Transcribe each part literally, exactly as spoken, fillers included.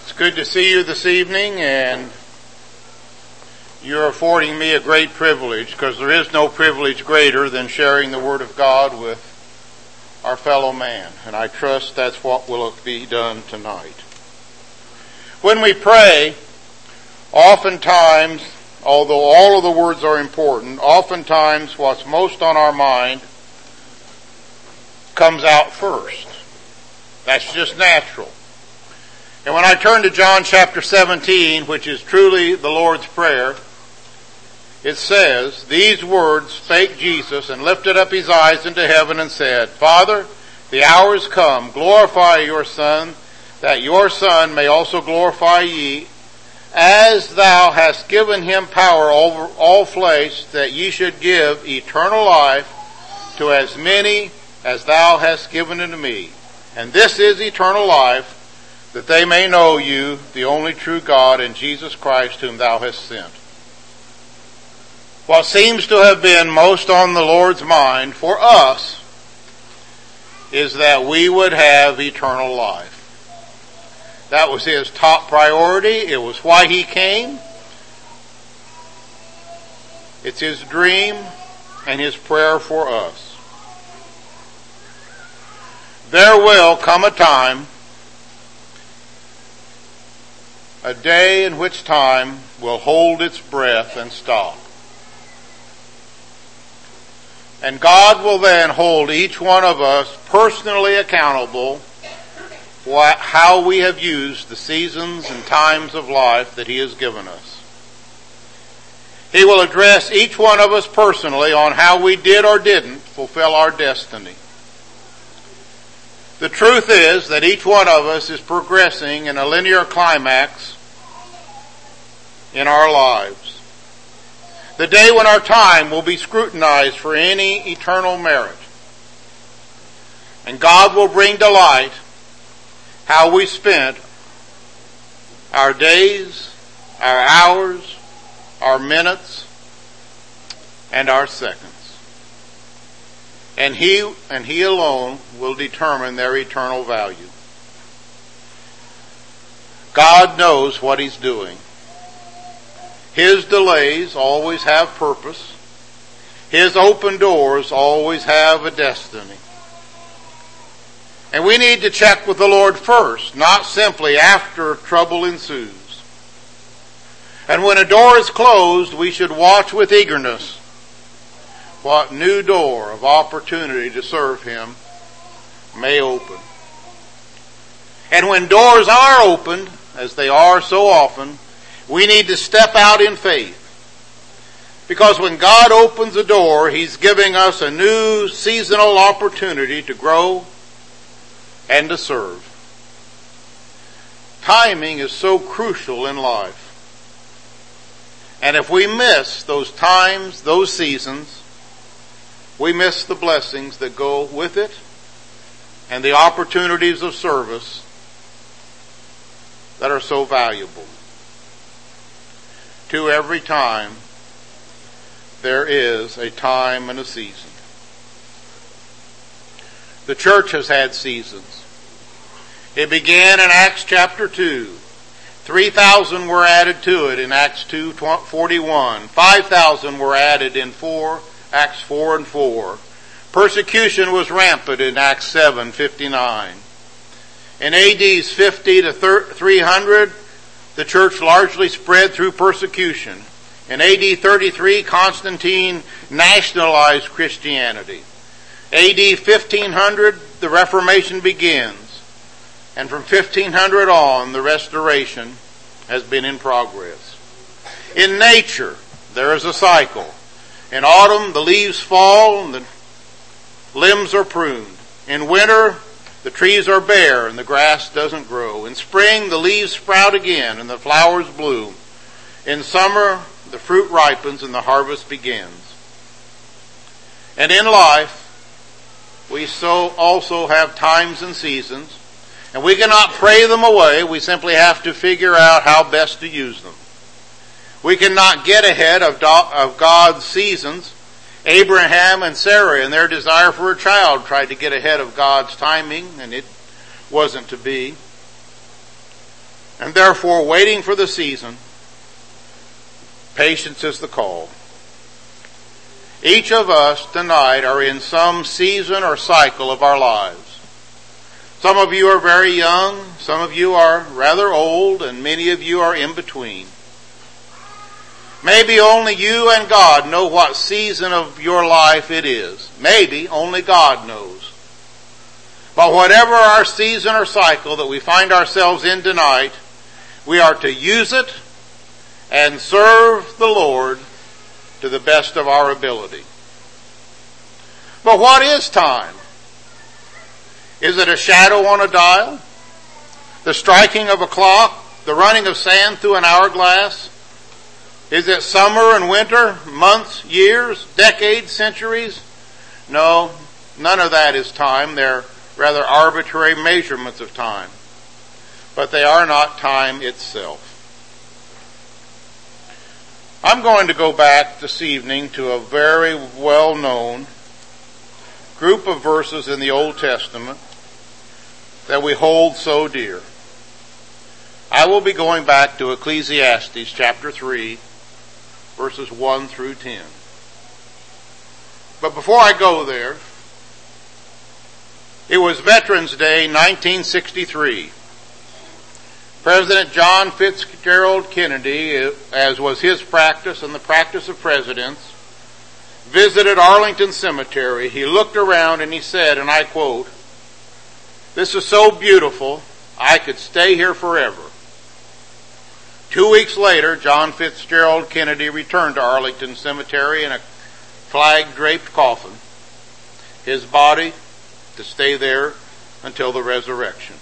It's good to see you this evening, and you're affording me a great privilege, because there is no privilege greater than sharing the Word of God with our fellow man, and I trust that's what will be done tonight. When we pray, oftentimes, although all of the words are important, oftentimes what's most on our mind comes out first. That's just natural. And when I turn to John chapter seventeen, which is truly the Lord's Prayer, it says, "These words spake Jesus, and lifted up his eyes into heaven, and said, Father, the hour is come, glorify your Son, that your Son may also glorify ye, as thou hast given him power over all flesh, that ye should give eternal life to as many as thou hast given unto me. And this is eternal life, that they may know you, the only true God, and Jesus Christ, whom thou hast sent." What seems to have been most on the Lord's mind for us is that we would have eternal life. That was his top priority. It was why he came. It's his dream and his prayer for us. There will come a time, a day in which time will hold its breath and stop. And God will then hold each one of us personally accountable for how we have used the seasons and times of life that he has given us. He will address each one of us personally on how we did or didn't fulfill our destiny. The truth is that each one of us is progressing in a linear climax in our lives. The day when our time will be scrutinized for any eternal merit. And God will bring to light how we spent our days, our hours, our minutes, and our seconds. And He and He alone will determine their eternal value. God knows what He's doing. His delays always have purpose. His open doors always have a destiny. And we need to check with the Lord first, not simply after trouble ensues. And when a door is closed, we should watch with eagerness what new door of opportunity to serve Him may open. And when doors are opened, as they are so often, we need to step out in faith. Because when God opens a door, He's giving us a new seasonal opportunity to grow and to serve. Timing is so crucial in life. And if we miss those times, those seasons, we miss the blessings that go with it and the opportunities of service that are so valuable. To every time, there is a time and a season. The church has had seasons. It began in Acts chapter two. three thousand were added to it in Acts two forty-one. five thousand were added in four, Acts four and four. Persecution was rampant in Acts seven fifty-nine. In A D's fifty to three hundred, the church largely spread through persecution. In A D thirty-three, Constantine nationalized Christianity. A D fifteen hundred, the Reformation begins. And from fifteen hundred on, the Restoration has been in progress. In nature, there is a cycle. In autumn, the leaves fall and the limbs are pruned. In winter, the trees are bare and the grass doesn't grow. In spring, the leaves sprout again and the flowers bloom. In summer, the fruit ripens and the harvest begins. And in life, we so also have times and seasons, and we cannot pray them away. We simply have to figure out how best to use them. We cannot get ahead of God's seasons. Abraham and Sarah, in their desire for a child, tried to get ahead of God's timing, and it wasn't to be. And therefore, waiting for the season, patience is the call. Each of us tonight are in some season or cycle of our lives. Some of you are very young, some of you are rather old, and many of you are in between. Maybe only you and God know what season of your life it is. Maybe only God knows. But whatever our season or cycle that we find ourselves in tonight, we are to use it and serve the Lord to the best of our ability. But what is time? Is it a shadow on a dial? The striking of a clock? The running of sand through an hourglass? Is it summer and winter? Months, years, decades, centuries? No, none of that is time. They're rather arbitrary measurements of time. But they are not time itself. I'm going to go back this evening to a very well-known group of verses in the Old Testament that we hold so dear. I will be going back to Ecclesiastes chapter three, verses one through ten. But before I go there, it was Veterans Day nineteen sixty-three. President John Fitzgerald Kennedy, as was his practice and the practice of presidents, visited Arlington Cemetery. He looked around and he said, and I quote, "This is so beautiful, I could stay here forever." Two weeks later, John Fitzgerald Kennedy returned to Arlington Cemetery in a flag-draped coffin, his body to stay there until the resurrection.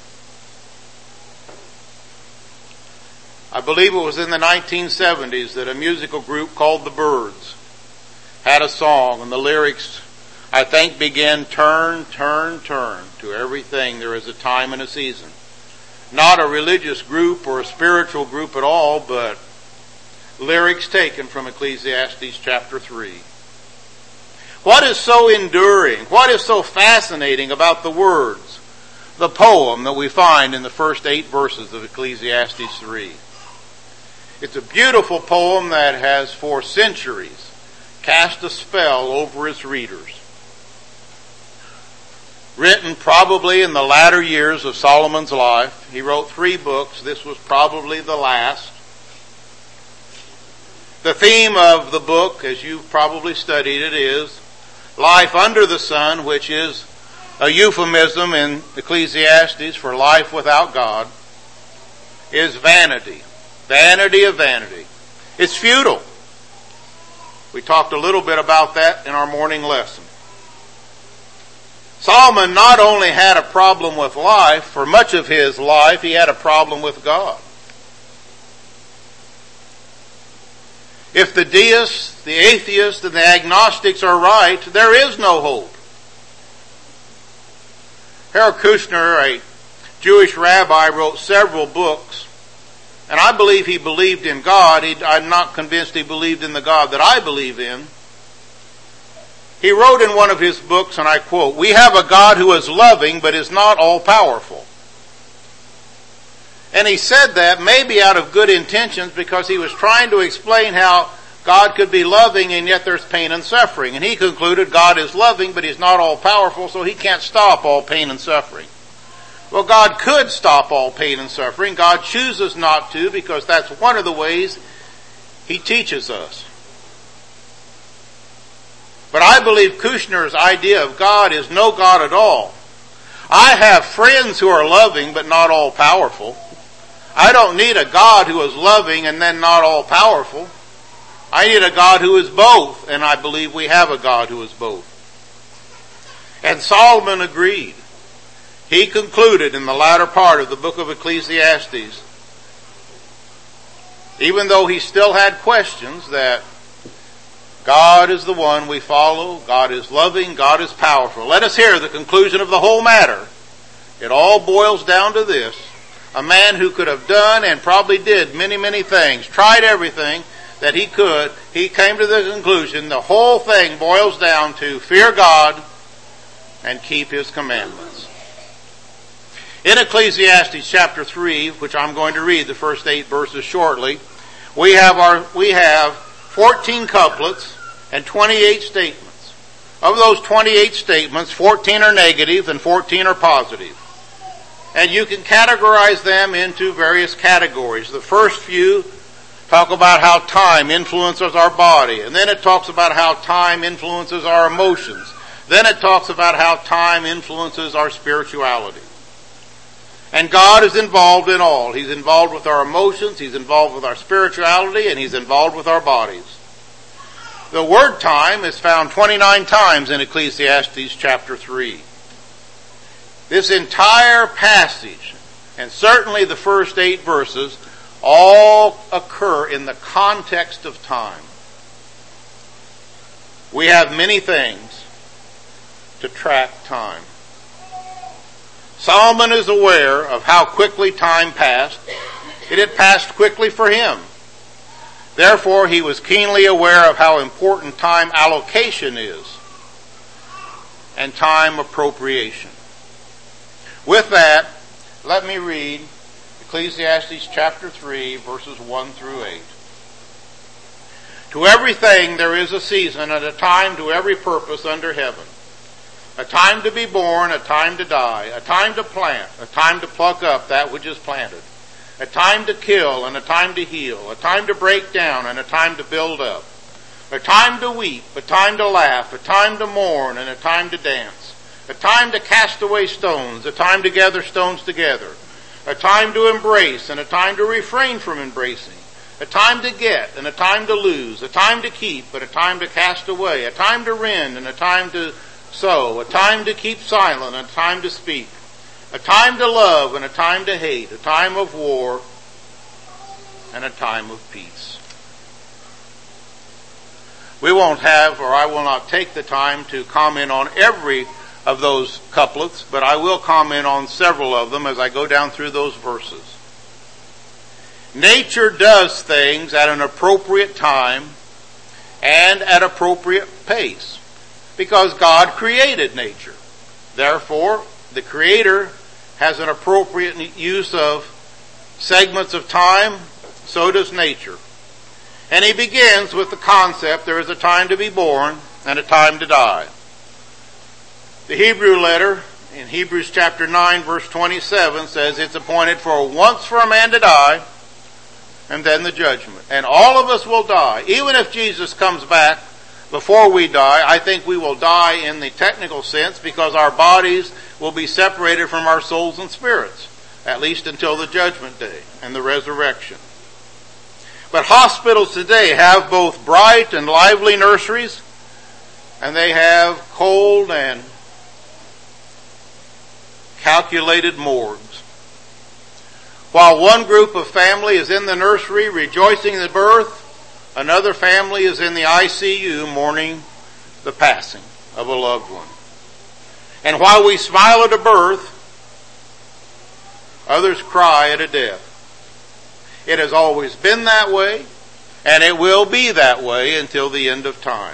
I believe it was in the nineteen seventies that a musical group called the Byrds had a song, and the lyrics, I think, began, "Turn, turn, turn, to everything there is a time and a season." Not a religious group or a spiritual group at all, but lyrics taken from Ecclesiastes chapter three. What is so enduring, what is so fascinating about the words, the poem that we find in the first eight verses of Ecclesiastes three? It's a beautiful poem that has for centuries cast a spell over its readers. Written probably in the latter years of Solomon's life. He wrote three books. This was probably the last. The theme of the book, as you've probably studied it, is life under the sun, which is a euphemism in Ecclesiastes for life without God, is vanity. Vanity of vanity. It's futile. We talked a little bit about that in our morning lesson. Solomon not only had a problem with life, for much of his life he had a problem with God. If the deists, the atheists, and the agnostics are right, there is no hope. Harold Kushner, a Jewish rabbi, wrote several books, and I believe he believed in God. He, I'm not convinced he believed in the God that I believe in. He wrote in one of his books, and I quote, "We have a God who is loving but is not all-powerful." And he said that maybe out of good intentions because he was trying to explain how God could be loving and yet there's pain and suffering. And he concluded God is loving but he's not all-powerful, so he can't stop all pain and suffering. Well, God could stop all pain and suffering. God chooses not to because that's one of the ways he teaches us. But I believe Kushner's idea of God is no God at all. I have friends who are loving but not all powerful. I don't need a God who is loving and then not all powerful. I need a God who is both, and I believe we have a God who is both. And Solomon agreed. He concluded in the latter part of the book of Ecclesiastes, even though he still had questions, that God is the one we follow, God is loving, God is powerful. Let us hear the conclusion of the whole matter. It all boils down to this. A man who could have done and probably did many, many things, tried everything that he could, he came to the conclusion the whole thing boils down to fear God and keep His commandments. In Ecclesiastes chapter three, which I'm going to read the first eight verses shortly, we have our we have fourteen couplets and twenty-eight statements. Of those twenty-eight statements, fourteen are negative and fourteen are positive. And you can categorize them into various categories. The first few talk about how time influences our body, and then it talks about how time influences our emotions. Then it talks about how time influences our spirituality. And God is involved in all. He's involved with our emotions, He's involved with our spirituality, and He's involved with our bodies. The word time is found twenty-nine times in Ecclesiastes chapter three. This entire passage, and certainly the first eight verses, all occur in the context of time. We have many things to track time. Solomon is aware of how quickly time passed. It had passed quickly for him. Therefore, he was keenly aware of how important time allocation is and time appropriation. With that, let me read Ecclesiastes chapter three, verses one through eight. To everything there is a season and a time to every purpose under heaven. A time to be born, a time to die, a time to plant, a time to pluck up that which is planted, a time to kill and a time to heal, a time to break down and a time to build up, a time to weep, a time to laugh, a time to mourn and a time to dance, a time to cast away stones, a time to gather stones together, a time to embrace and a time to refrain from embracing, a time to get and a time to lose, a time to keep but a time to cast away, a time to rend and a time to sow, a time to keep silent and a time to speak, a time to love and a time to hate, a time of war and a time of peace. We won't have, or I will not take the time to comment on every of those couplets, but I will comment on several of them as I go down through those verses. Nature does things at an appropriate time and at appropriate pace, because God created nature. Therefore, the Creator has an appropriate use of segments of time, so does nature. And He begins with the concept there is a time to be born and a time to die. The Hebrew letter in Hebrews chapter nine verse twenty-seven says it's appointed for once for a man to die and then the judgment. And all of us will die. Even if Jesus comes back before we die, I think we will die in the technical sense because our bodies will be separated from our souls and spirits, at least until the judgment day and the resurrection. But hospitals today have both bright and lively nurseries, and they have cold and calculated morgues. While one group of family is in the nursery rejoicing the birth, another family is in the I C U mourning the passing of a loved one. And while we smile at a birth, others cry at a death. It has always been that way, and it will be that way until the end of time.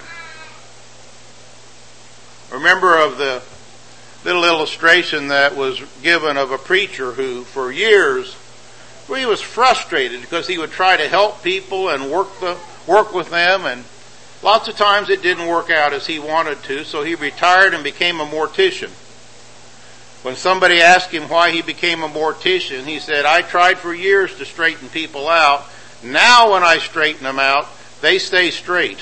Remember of the little illustration that was given of a preacher who, for years, he was frustrated because he would try to help people and work the work with them, and lots of times it didn't work out as he wanted to, so he retired and became a mortician. When somebody asked him why he became a mortician, he said, I tried for years to straighten people out. Now when I straighten them out, they stay straight.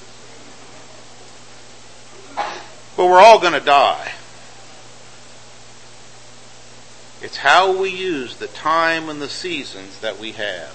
But we're all going to die. It's how we use the time and the seasons that we have.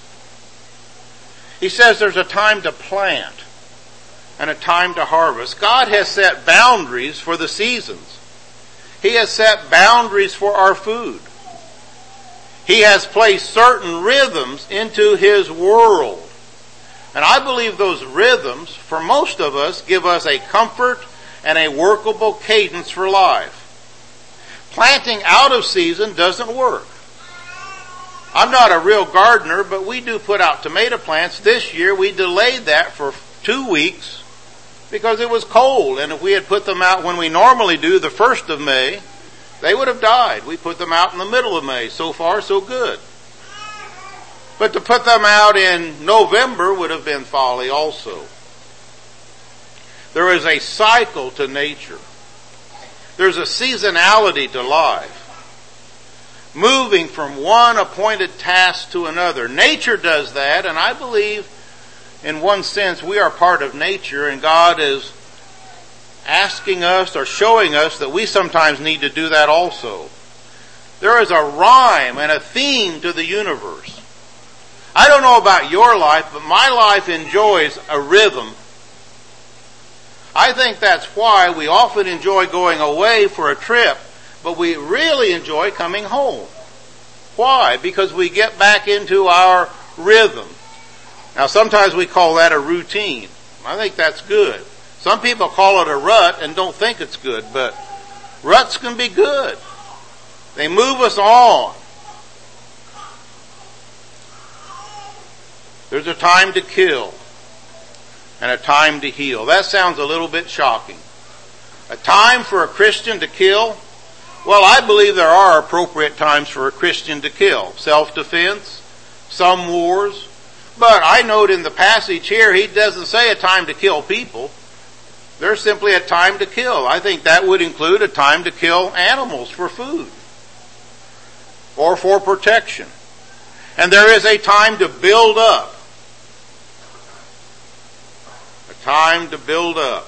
He says there's a time to plant and a time to harvest. God has set boundaries for the seasons. He has set boundaries for our food. He has placed certain rhythms into His world. And I believe those rhythms, for most of us, give us a comfort and a workable cadence for life. Planting out of season doesn't work. I'm not a real gardener, but we do put out tomato plants. This year we delayed that for two weeks because it was cold. And if we had put them out when we normally do, the first of May, They would have died. We put them out in the middle of May. So far, so good. But to put them out in November would have been folly also. There is a cycle to nature. There's a seasonality to life. Moving from one appointed task to another. Nature does that, and I believe in one sense we are part of nature, and God is asking us or showing us that we sometimes need to do that also. There is a rhyme and a theme to the universe. I don't know about your life, but my life enjoys a rhythm. I think that's why we often enjoy going away for a trip, but we really enjoy coming home. Why? Because we get back into our rhythm. Now sometimes we call that a routine. I think that's good. Some people call it a rut and don't think it's good, but ruts can be good. They move us on. There's a time to kill and a time to heal. That sounds a little bit shocking. A time for a Christian to kill? Well, I believe there are appropriate times for a Christian to kill. Self-defense, some wars. But I note in the passage here, he doesn't say a time to kill people. There's simply a time to kill. I think that would include a time to kill animals for food or for protection. And there is a time to build up. A time to build up.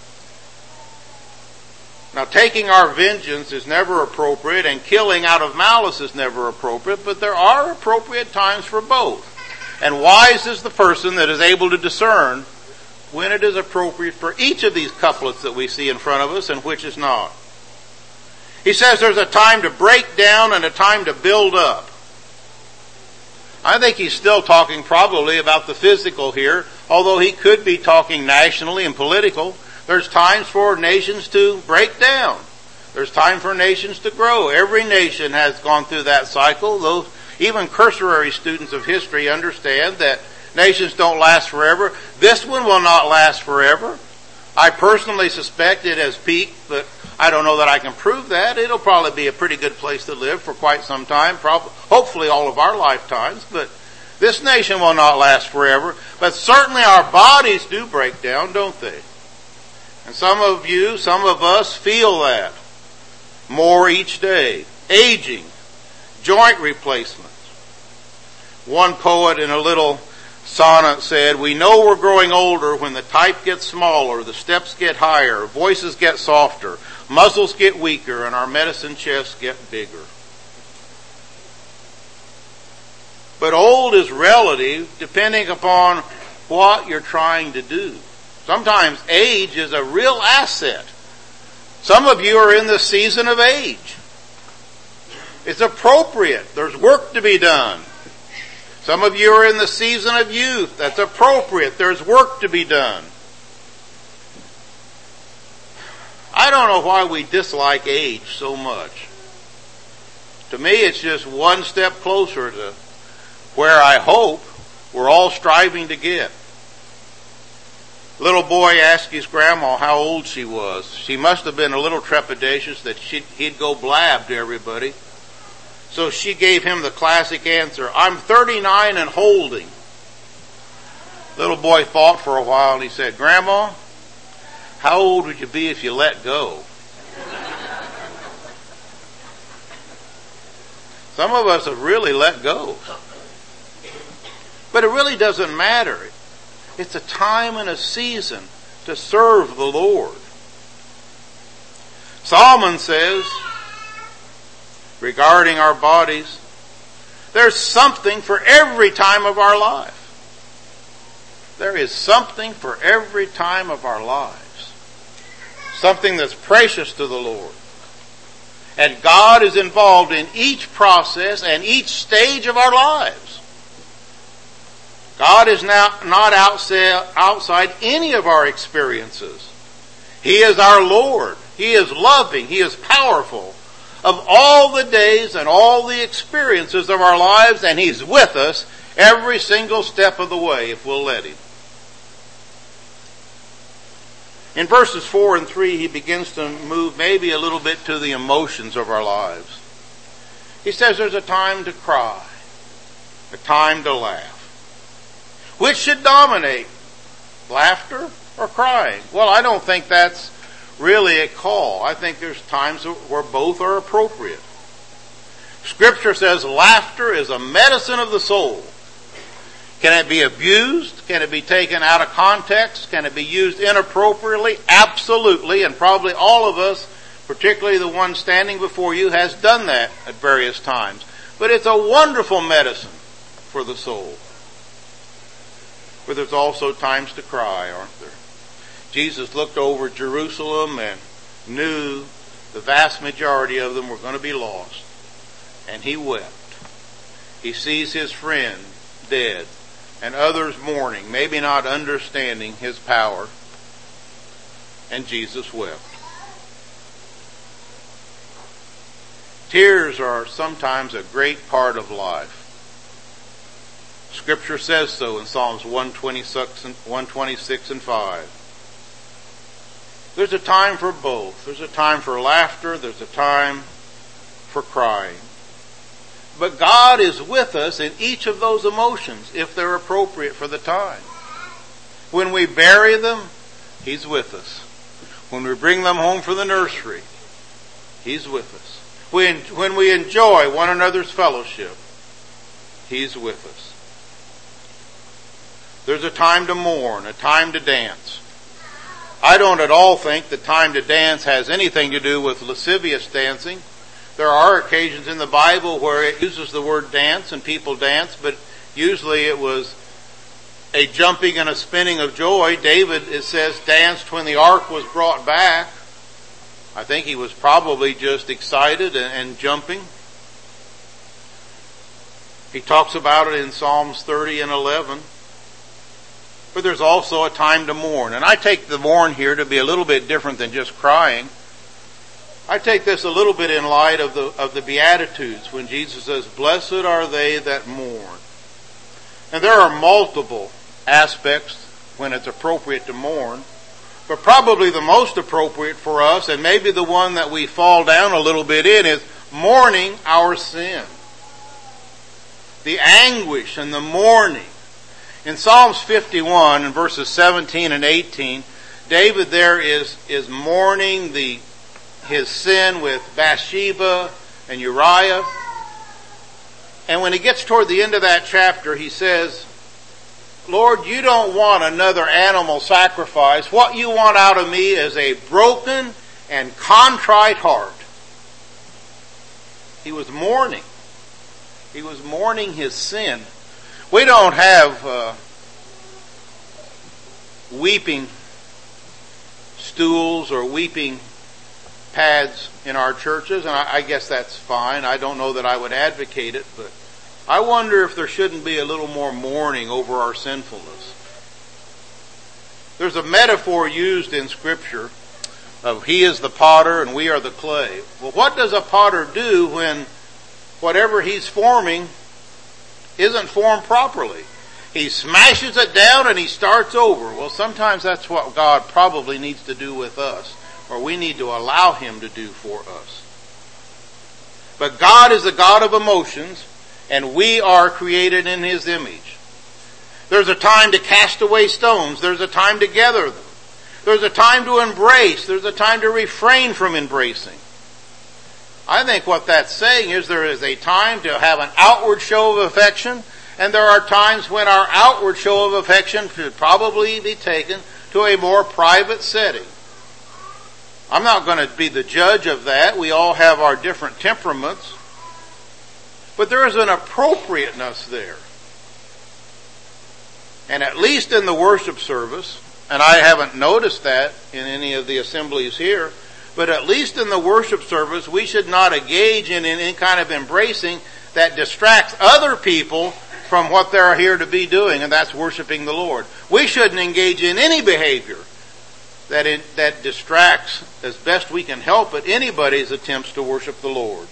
Now, taking our vengeance is never appropriate, and killing out of malice is never appropriate, but there are appropriate times for both. And wise is the person that is able to discern when it is appropriate for each of these couplets that we see in front of us and which is not. He says there's a time to break down and a time to build up. I think he's still talking probably about the physical here, although he could be talking nationally and political. There's times for nations to break down. There's time for nations to grow. Every nation has gone through that cycle. Those, even cursory students of history understand that nations don't last forever. This one will not last forever. I personally suspect it has peaked, but I don't know that I can prove that. It'll probably be a pretty good place to live for quite some time, probably, hopefully all of our lifetimes, but this nation will not last forever. But certainly our bodies do break down, don't they? And some of you, some of us feel that more each day. Aging, joint replacements. One poet in a little sonnet said, "We know we're growing older when the type gets smaller, the steps get higher, voices get softer, muscles get weaker, and our medicine chests get bigger." But old is relative depending upon what you're trying to do. Sometimes age is a real asset. Some of you are in the season of age. It's appropriate. There's work to be done. Some of you are in the season of youth. That's appropriate. There's work to be done. I don't know why we dislike age so much. To me, it's just one step closer to where I hope we're all striving to get. Little boy asked his grandma how old she was. She must have been a little trepidatious that she'd, he'd go blab to everybody. So she gave him the classic answer, "I'm thirty-nine and holding." Little boy thought for a while and he said, "Grandma, how old would you be if you let go?" Some of us have really let go. But it really doesn't matter. It's a time and a season to serve the Lord. Solomon says, regarding our bodies, there's something for every time of our life. There is something for every time of our lives. Something that's precious to the Lord. And God is involved in each process and each stage of our lives. God is now not outside, outside any of our experiences. He is our Lord. He is loving. He is powerful. Of all the days and all the experiences of our lives, and He's with us every single step of the way if we'll let Him. In verses four and three, he begins to move maybe a little bit to the emotions of our lives. He says there's a time to cry, a time to laugh. Which should dominate, laughter or crying? Well, I don't think that's really a call. I think there's times where both are appropriate. Scripture says laughter is a medicine of the soul. Can it be abused? Can it be taken out of context? Can it be used inappropriately? Absolutely, and probably all of us, particularly the one standing before you, has done that at various times. But it's a wonderful medicine for the soul. But there's also times to cry, aren't there? Jesus looked over Jerusalem and knew the vast majority of them were going to be lost. And he wept. He sees his friend dead and others mourning, maybe not understanding his power. And Jesus wept. Tears are sometimes a great part of life. Scripture says so in Psalms one twenty-six and, one twenty-six and five. There's a time for both. There's a time for laughter. There's a time for crying. But God is with us in each of those emotions if they're appropriate for the time. When we bury them, He's with us. When we bring them home from the nursery, He's with us. When, when we enjoy one another's fellowship, He's with us. There's a time to mourn, a time to dance. I don't at all think the time to dance has anything to do with lascivious dancing. There are occasions in the Bible where it uses the word dance and people dance, but usually it was a jumping and a spinning of joy. David, it says, danced when the ark was brought back. I think he was probably just excited and, and jumping. He talks about it in Psalms thirty and eleven. But there's also a time to mourn. And I take the mourn here to be a little bit different than just crying. I take this a little bit in light of the of the Beatitudes when Jesus says, "Blessed are they that mourn." And there are multiple aspects when it's appropriate to mourn. But probably the most appropriate for us, and maybe the one that we fall down a little bit in, is mourning our sin. The anguish and the mourning. In Psalms fifty-one, in verses seventeen and eighteen, David there is, is mourning the his sin with Bathsheba and Uriah. And when he gets toward the end of that chapter, he says, "Lord, you don't want another animal sacrifice. What you want out of me is a broken and contrite heart." He was mourning. He was mourning his sin. We don't have uh, weeping stools or weeping pads in our churches, and I, I guess that's fine. I don't know that I would advocate it, but I wonder if there shouldn't be a little more mourning over our sinfulness. There's a metaphor used in Scripture of He is the potter and we are the clay. Well, what does a potter do when whatever he's forming isn't formed properly? He smashes it down and he starts over. Well, sometimes that's what God probably needs to do with us, or we need to allow Him to do for us. But God is the God of emotions, and we are created in His image. There's a time to cast away stones. There's a time to gather them. There's a time to embrace. There's a time to refrain from embracing. I think what that's saying is there is a time to have an outward show of affection, and there are times when our outward show of affection should probably be taken to a more private setting. I'm not going to be the judge of that. We all have our different temperaments. But there is an appropriateness there. And at least in the worship service, and I haven't noticed that in any of the assemblies here, but at least in the worship service, we should not engage in any kind of embracing that distracts other people from what they're here to be doing, and that's worshiping the Lord. We shouldn't engage in any behavior that it, that distracts, as best we can help it, anybody's attempts to worship the Lord.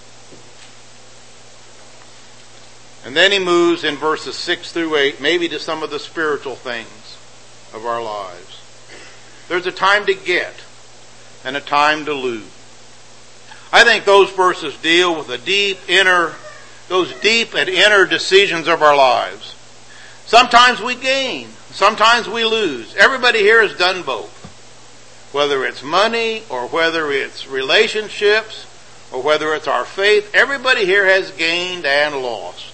And then he moves in verses six through eight, maybe to some of the spiritual things of our lives. There's a time to get and a time to lose. I think those verses deal with the deep inner, those deep and inner decisions of our lives. Sometimes we gain, sometimes we lose. Everybody here has done both. Whether it's money or whether it's relationships or whether it's our faith, everybody here has gained and lost.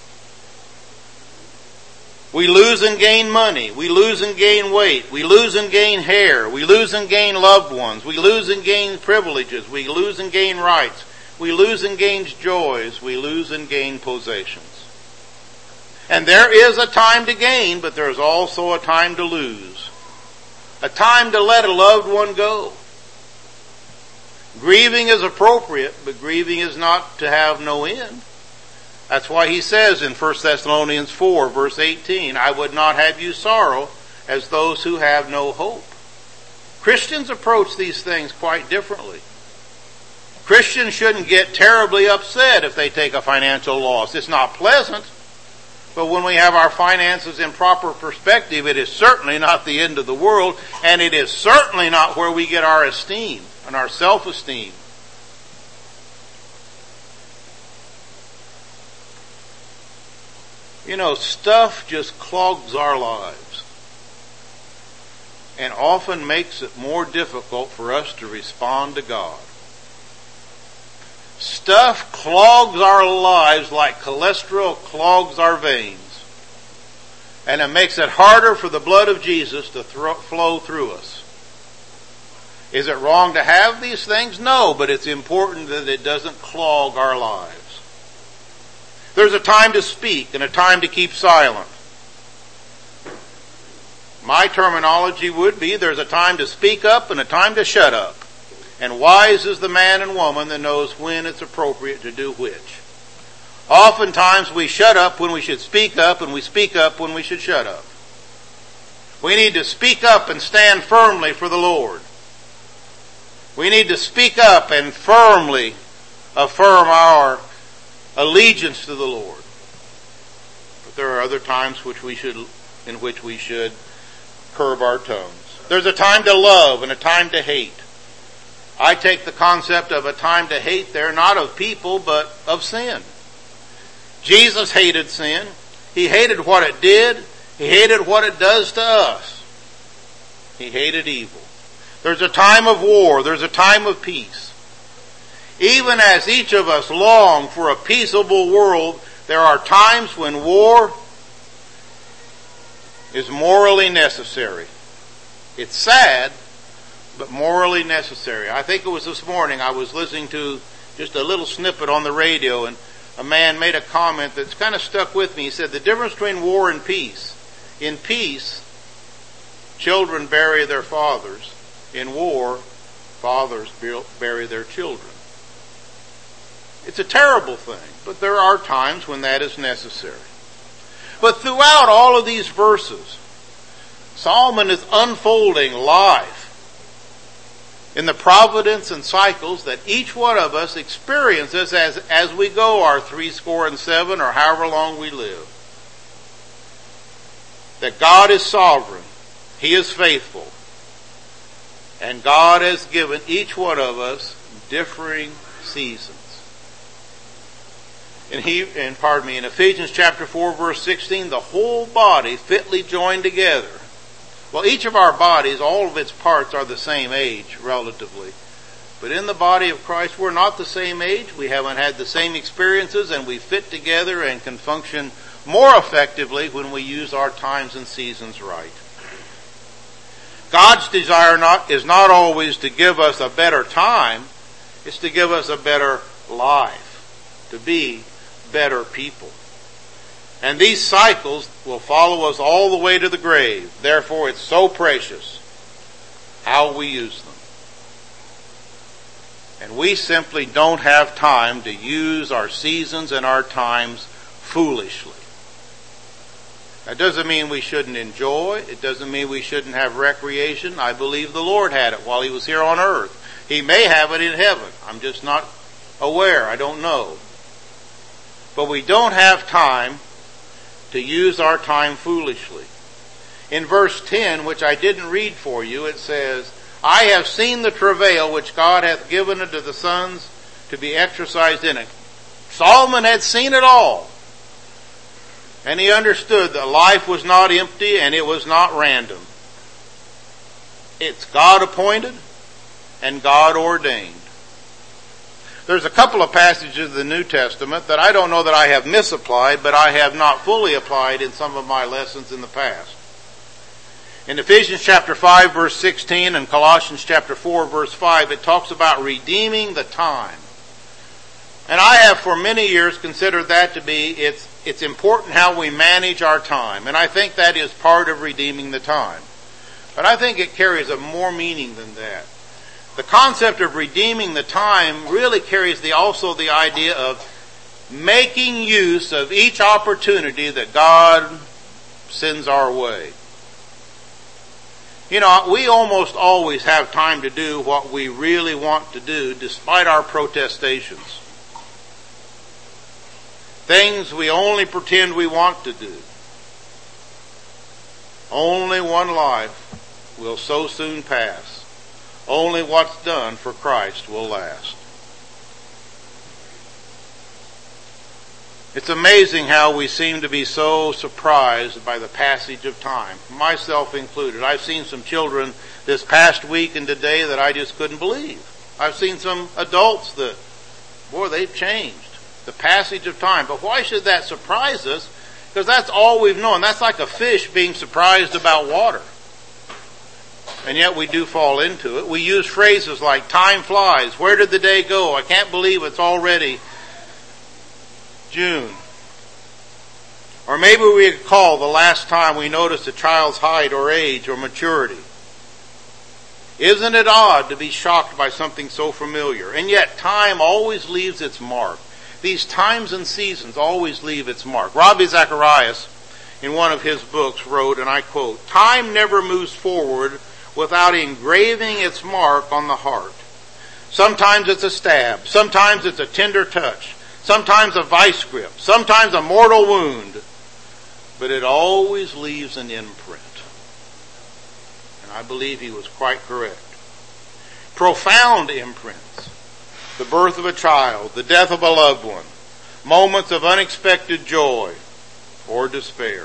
We lose and gain money. We lose and gain weight. We lose and gain hair. We lose and gain loved ones. We lose and gain privileges. We lose and gain rights. We lose and gain joys. We lose and gain possessions. And there is a time to gain, but there is also a time to lose. A time to let a loved one go. Grieving is appropriate, but grieving is not to have no end. That's why he says in First Thessalonians four, verse eighteen, I would not have you sorrow as those who have no hope. Christians approach these things quite differently. Christians shouldn't get terribly upset if they take a financial loss. It's not pleasant, but when we have our finances in proper perspective, it is certainly not the end of the world, and it is certainly not where we get our esteem and our self-esteem. You know, stuff just clogs our lives and often makes it more difficult for us to respond to God. Stuff clogs our lives like cholesterol clogs our veins, and it makes it harder for the blood of Jesus to thro- flow through us. Is it wrong to have these things? No, but it's important that it doesn't clog our lives. There's a time to speak and a time to keep silent. My terminology would be there's a time to speak up and a time to shut up. And wise is the man and woman that knows when it's appropriate to do which. Oftentimes we shut up when we should speak up, and we speak up when we should shut up. We need to speak up and stand firmly for the Lord. We need to speak up and firmly affirm our allegiance to the Lord. But there are other times which we should, in which we should curb our tongues. There's a time to love and a time to hate. I take the concept of a time to hate there, not of people, but of sin. Jesus hated sin. He hated what it did. He hated what it does to us. He hated evil. There's a time of war. There's a time of peace. Even as each of us long for a peaceable world, there are times when war is morally necessary. It's sad, but morally necessary. I think it was this morning I was listening to just a little snippet on the radio, and a man made a comment that's kind of stuck with me. He said, the difference between war and peace. In peace, children bury their fathers. In war, fathers bury their children. It's a terrible thing, but there are times when that is necessary. But throughout all of these verses, Solomon is unfolding life in the providence and cycles that each one of us experiences as, as we go our three score and seven or however long we live. That God is sovereign. He is faithful. And God has given each one of us differing seasons. In he, in pardon me, in Ephesians chapter four, verse sixteen, the whole body fitly joined together. Well, each of our bodies, all of its parts are the same age, relatively. But in the body of Christ, we're not the same age. We haven't had the same experiences, and we fit together and can function more effectively when we use our times and seasons right. God's desire not, is not always to give us a better time. It's to give us a better life, to be better people. And these cycles will follow us all the way to the grave. Therefore, it's so precious how we use them. And we simply don't have time to use our seasons and our times foolishly. That doesn't mean we shouldn't enjoy. It doesn't mean we shouldn't have recreation. I believe the Lord had it while He was here on earth. He may have it in heaven. I'm just not aware. I don't know. But we don't have time to use our time foolishly. In verse ten, which I didn't read for you, it says, I have seen the travail which God hath given unto the sons to be exercised in it. Solomon had seen it all. And he understood that life was not empty and it was not random. It's God appointed and God ordained. There's a couple of passages of the New Testament that I don't know that I have misapplied, but I have not fully applied in some of my lessons in the past. In Ephesians chapter five verse sixteen and Colossians chapter four verse five, it talks about redeeming the time. And I have for many years considered that to be, it's, it's important how we manage our time. And I think that is part of redeeming the time. But I think it carries a more meaning than that. The concept of redeeming the time really carries the, also the idea of making use of each opportunity that God sends our way. You know, we almost always have time to do what we really want to do despite our protestations. Things we only pretend we want to do. Only one life will so soon pass. Only what's done for Christ will last. It's amazing how we seem to be so surprised by the passage of time, myself included. I've seen some children this past week and today that I just couldn't believe. I've seen some adults that, boy, they've changed. The passage of time. But why should that surprise us? Because that's all we've known. That's like a fish being surprised about water. And yet we do fall into it. We use phrases like, time flies, where did the day go? I can't believe it's already June. Or maybe we recall the last time we noticed a child's height or age or maturity. Isn't it odd to be shocked by something so familiar? And yet time always leaves its mark. These times and seasons always leave its mark. Ravi Zacharias, in one of his books, wrote, and I quote, time never moves forward without engraving its mark on the heart. Sometimes it's a stab. Sometimes it's a tender touch. Sometimes a vice grip. Sometimes a mortal wound. But it always leaves an imprint. And I believe he was quite correct. Profound imprints. The birth of a child, the death of a loved one, moments of unexpected joy or despair.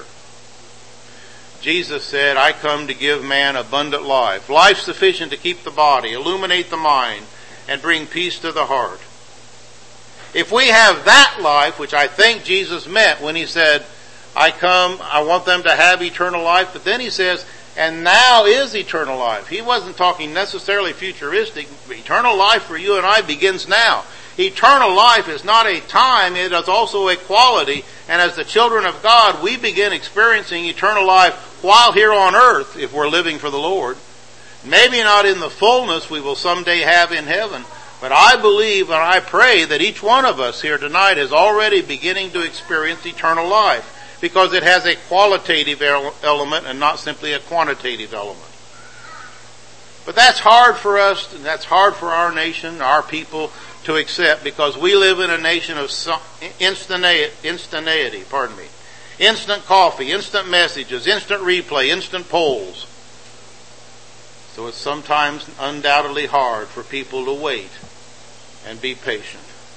Jesus said, I come to give man abundant life, life sufficient to keep the body, illuminate the mind, and bring peace to the heart. If we have that life, which I think Jesus meant when he said, I come, I want them to have eternal life, but then he says, and now is eternal life. He wasn't talking necessarily futuristic. Eternal life for you and I begins now. Eternal life is not a time, it is also a quality. And as the children of God, we begin experiencing eternal life while here on earth, if we're living for the Lord. Maybe not in the fullness we will someday have in heaven. But I believe and I pray that each one of us here tonight is already beginning to experience eternal life. Because it has a qualitative element and not simply a quantitative element. But that's hard for us, and that's hard for our nation, our people, to accept, because we live in a nation of instantaneity, pardon me. Instant coffee, instant messages, instant replay, instant polls. So it's sometimes undoubtedly hard for people to wait and be patient.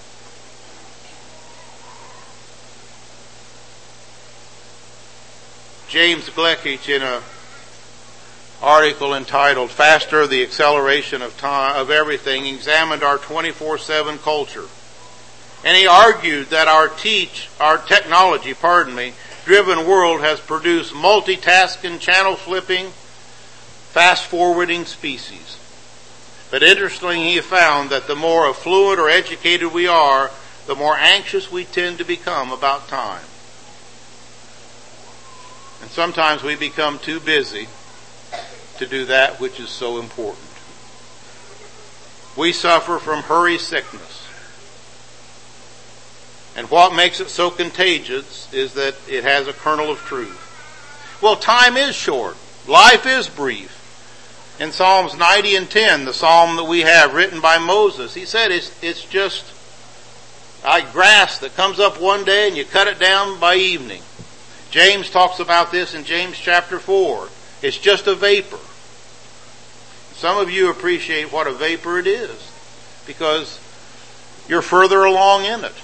James Gleckich, in an article entitled Faster, the Acceleration of Time of Everything, examined our twenty-four seven culture. And he argued that our teach, our technology, pardon me, driven world has produced multitasking, channel flipping, fast forwarding species. But interestingly, he found that the more affluent or educated we are, the more anxious we tend to become about time. And sometimes we become too busy to do that which is so important. We suffer from hurry sickness. And what makes it so contagious is that it has a kernel of truth. Well, time is short. Life is brief. In Psalms ninety and ten, the psalm that we have written by Moses, he said it's, it's just like grass that comes up one day and you cut it down by evening. James talks about this in James chapter four. It's just a vapor. Some of you appreciate what a vapor it is because you're further along in it.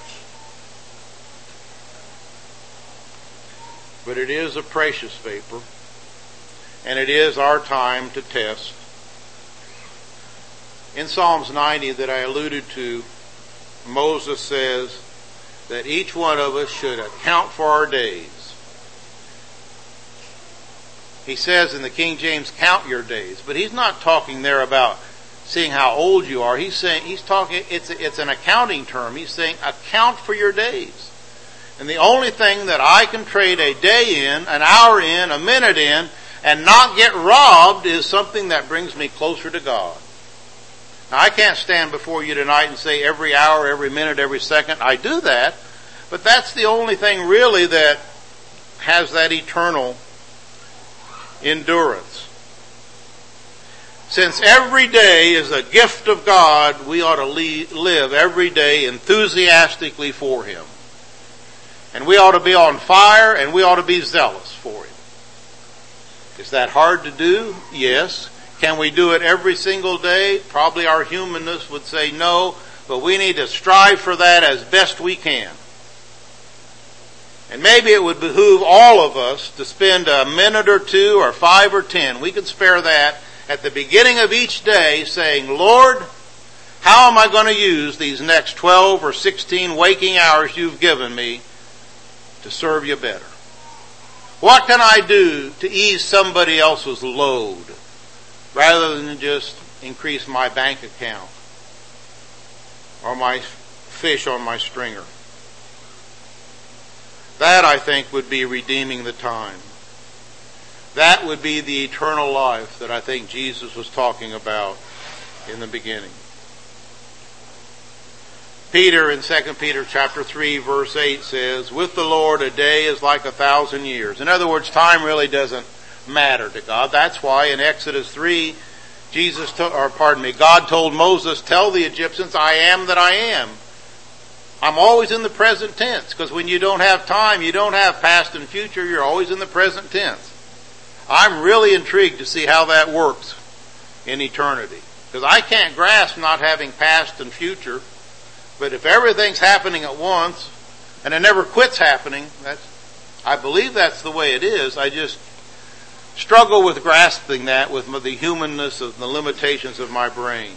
But it is a precious vapor, and it is our time to test. In Psalms ninety that I alluded to, Moses says that each one of us should account for our days. He says in the King James, count your days. But he's not talking there about seeing how old you are. He's saying, he's talking, it's, it's an accounting term. He's saying, account for your days. And the only thing that I can trade a day in, an hour in, a minute in, and not get robbed is something that brings me closer to God. Now, I can't stand before you tonight and say every hour, every minute, every second. I do that, but that's the only thing really that has that eternal endurance. Since every day is a gift of God, we ought to live every day enthusiastically for Him. And we ought to be on fire, and we ought to be zealous for Him. Is that hard to do? Yes. Can we do it every single day? Probably our humanness would say no, but we need to strive for that as best we can. And maybe it would behoove all of us to spend a minute or two or five or ten, we could spare that, at the beginning of each day saying, Lord, how am I going to use these next twelve or sixteen waking hours you've given me to serve you better? What can I do to ease somebody else's load rather than just increase my bank account or my fish on my stringer? That, I think, would be redeeming the time. That would be the eternal life that I think Jesus was talking about in the beginning. Peter in Second Peter chapter three verse eight says, with the Lord a day is like a thousand years. In other words, time really doesn't matter to God. That's why in Exodus three, Jesus, to, or pardon me, God told Moses, tell the Egyptians, I am that I am. I'm always in the present tense, because when you don't have time, you don't have past and future, you're always in the present tense. I'm really intrigued to see how that works in eternity. Because I can't grasp not having past and future. But if everything's happening at once, and it never quits happening, that's, I believe that's the way it is. I just struggle with grasping that with the humanness of the limitations of my brain.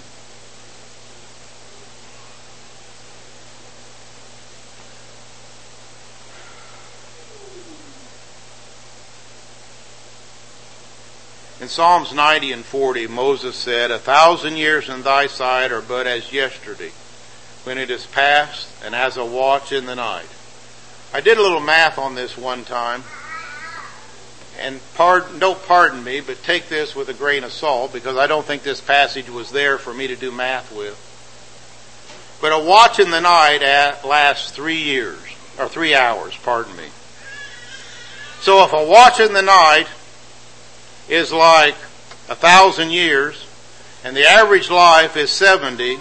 In Psalms ninety and forty, Moses said, a thousand years in thy sight are but as yesterday, when it is past, and as a watch in the night. I did a little math on this one time, and pardon, don't pardon me, but take this with a grain of salt, because I don't think this passage was there for me to do math with. But a watch in the night lasts three years, or three hours, pardon me. So if a watch in the night is like a thousand years, and the average life is seventy,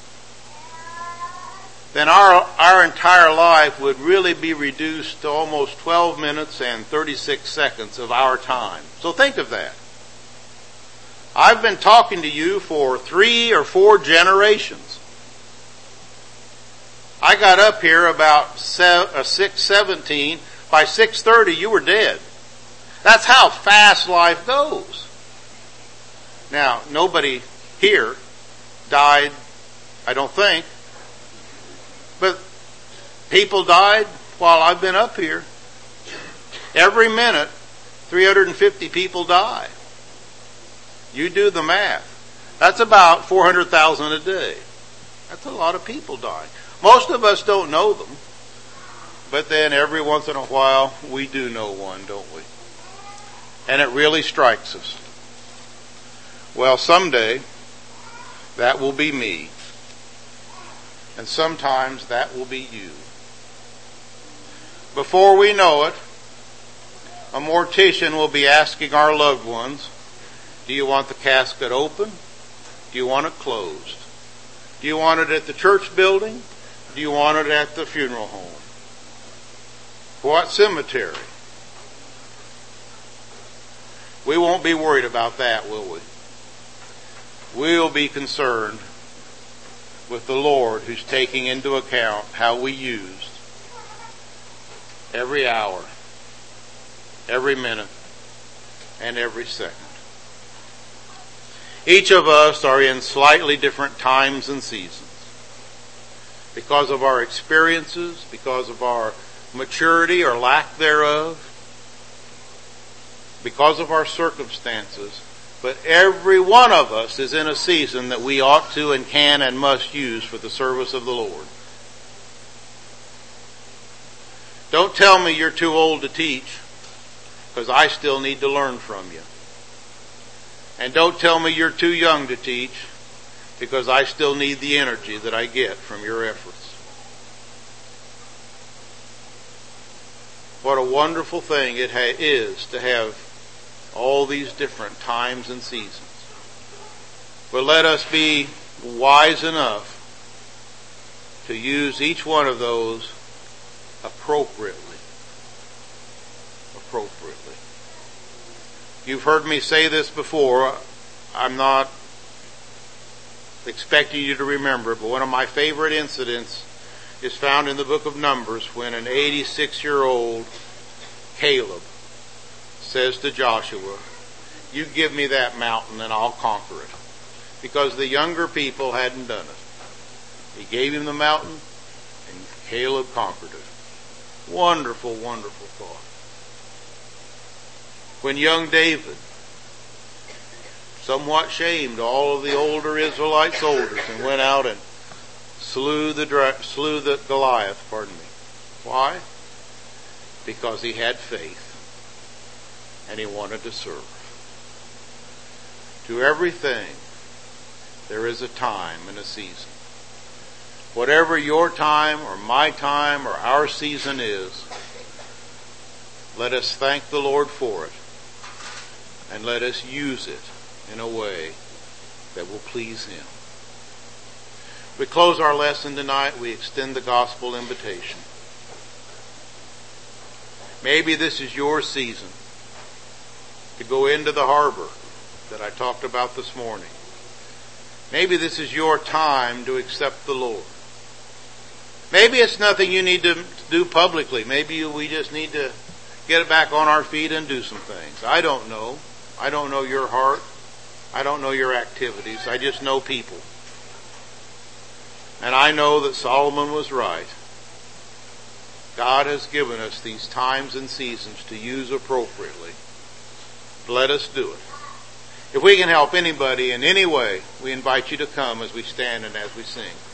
then our, our entire life would really be reduced to almost twelve minutes and thirty-six seconds of our time. So think of that. I've been talking to you for three or four generations. I got up here about six seventeen. By six thirty, you were dead. That's how fast life goes. Now, nobody here died, I don't think. But people died while I've been up here. Every minute, three hundred fifty people die. You do the math. That's about four hundred thousand a day. That's a lot of people dying. Most of us don't know them. But then every once in a while, we do know one, don't we? And it really strikes us. Well, someday, that will be me. And sometimes that will be you. Before we know it, a mortician will be asking our loved ones, do you want the casket open? Do you want it closed? Do you want it at the church building? Do you want it at the funeral home? What cemetery? We won't be worried about that, will we? We'll be concerned with the Lord, who's taking into account how we used every hour, every minute, and every second. Each of us are in slightly different times and seasons. Because of our experiences, because of our maturity or lack thereof, because of our circumstances, but every one of us is in a season that we ought to and can and must use for the service of the Lord. Don't tell me you're too old to teach, because I still need to learn from you. And don't tell me you're too young to teach, because I still need the energy that I get from your efforts. What a wonderful thing it ha- is to have all these different times and seasons. But let us be wise enough to use each one of those appropriately. Appropriately. You've heard me say this before. I'm not expecting you to remember it, but one of my favorite incidents is found in the book of Numbers when an eighty-six-year-old Caleb says to Joshua, "You give me that mountain and I'll conquer it." Because the younger people hadn't done it. He gave him the mountain and Caleb conquered it. Wonderful, wonderful thought. When young David somewhat shamed all of the older Israelite soldiers and went out and slew the slew the Goliath, pardon me. Why? Because he had faith and he wanted to serve. To everything there is a time and a season. Whatever your time or my time or our season is, let us thank the Lord for it and let us use it in a way that will please Him. We close our lesson tonight. We extend the gospel invitation. Maybe this is your season to go into the harbor that I talked about this morning. Maybe this is your time to accept the Lord. Maybe it's nothing you need to do publicly. Maybe we just need to get it back on our feet and do some things. I don't know. I don't know your heart. I don't know your activities. I just know people. And I know that Solomon was right. God has given us these times and seasons to use appropriately. Let us do it. If we can help anybody in any way, we invite you to come as we stand and as we sing.